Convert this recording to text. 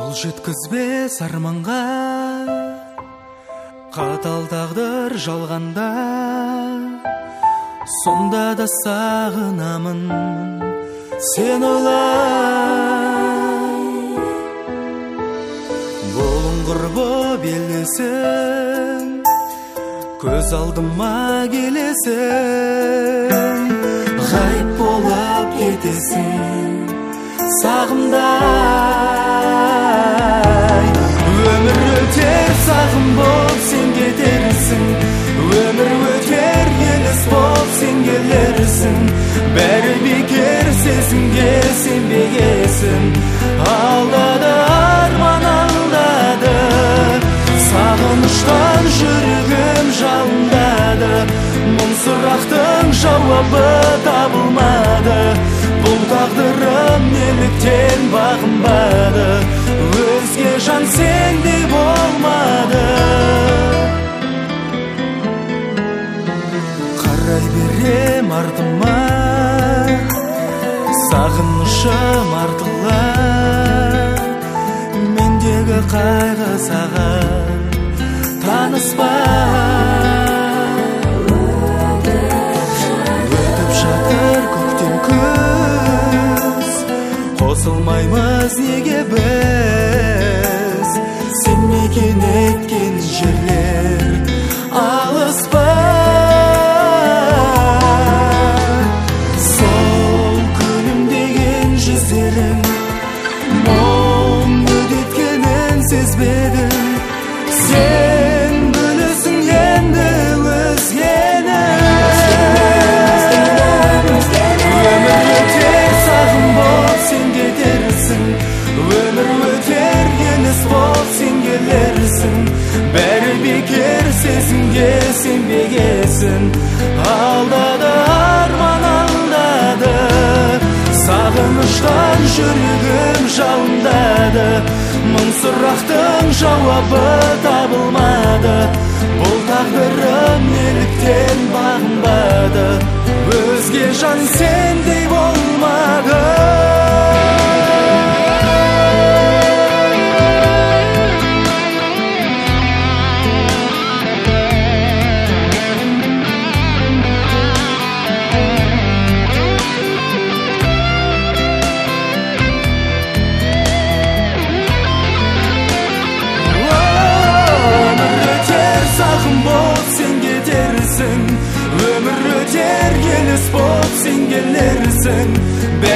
Қол жеткізбес арманға, қатал тағдыр жалғанда, сонда да сағынамын сен ойлай. Бұлыңғыр боп елесің, көз алдыма келесің, ғайып болып кетесің сағымдай. Өмір өтер сағым боп сен кетерсің, өмір өтер елес боп сен келерсің. Бәрі бекер сезімге сенбегесін, алдады арман алдады. Сағыныштан жүрегім жалындады, мұң сұрақтың жауабы табылмады. Бұл тағдырым неліктен бағынбады, өзге жан сендей болмады. Қарай берем артыма, сағынышым артылар. Мендегі қайғы саған таныспа. Өтіп жатыр көктем күз, қосылмаймыз неге біз? Сен мекен еткен жерлер алыс па? Сол күнім деген жүздерің мұң өтеткенін сезбедім. Сен білесің енді өзгені. Өмір өтер сағым боп сен кетерсің, өмір өтер елес боп сен келерсің. Бәрі бекер сезімге сенбегесін, алдады арман алдады. Сағыныштан жүрегім жалындады, мың сұрақтың жауабы табылмады. Бұл тағдырым неліктен бағынбады, өзге жан сендей болмады. Өмір өтер елес боп сен келерсің.